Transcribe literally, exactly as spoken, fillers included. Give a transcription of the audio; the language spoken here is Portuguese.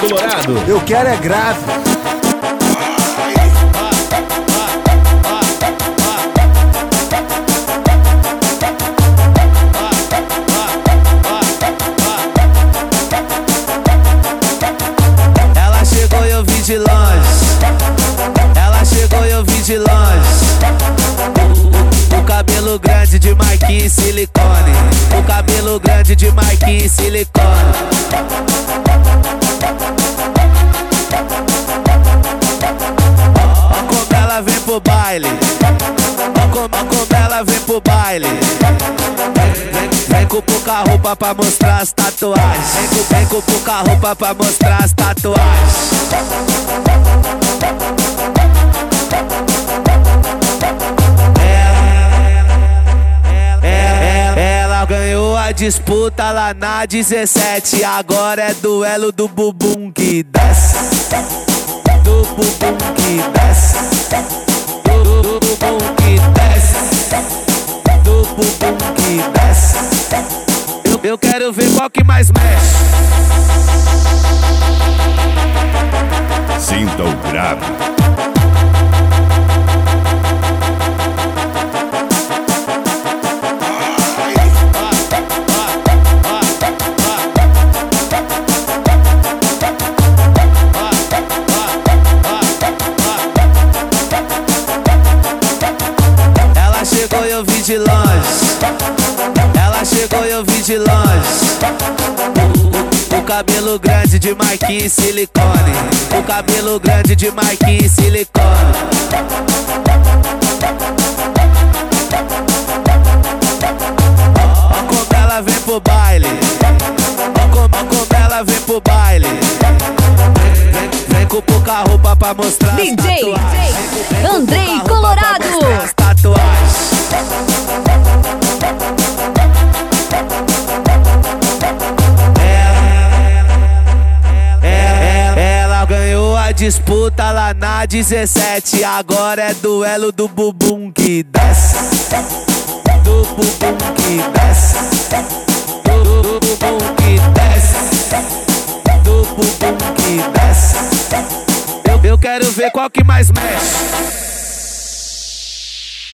Colorado. Eu quero é grave. Ela chegou e eu vi de longe. Ela chegou e eu vi de longe. O cabelo grande de Marquinhos e silicone. O cabelo grande de Marquinhos e silicone. Ó como ela vem pro baile. Ó como, ó como ela vem pro baile. Vem, vem, vem com pouca roupa pra mostrar as tatuagens. Vem com, vem com pouca roupa pra mostrar as tatuagens. Ela ganhou a disputa lá na dezessete. Agora é duelo do bumbum que desce. Do bumbum que desce. Do, do, do bumbum que desce. Do bumbum que desce. Eu, eu quero ver qual que mais mexe. Sinta o grave. Ela chegou e eu vi de longe. Ela chegou e eu vi de longe. O, o, o cabelo grande de Marquinhos e silicone. O cabelo grande de Marquinhos e silicone. Ó como ela vem pro baile. Ó como, ó como ela vem pro baile. Vem, vem, vem com pouca roupa pra mostrar D J as tatuagens. Vem com Andrei pouca roupa pra Colorado. mostrar as tatuagens. Ela ganhou a disputa lá na dezessete. Agora é duelo do bumbum que desce. Do bumbum que desce. Do, do, do bumbum que desce. Do bumbum que desce. Eu, eu quero ver qual que mais mexe.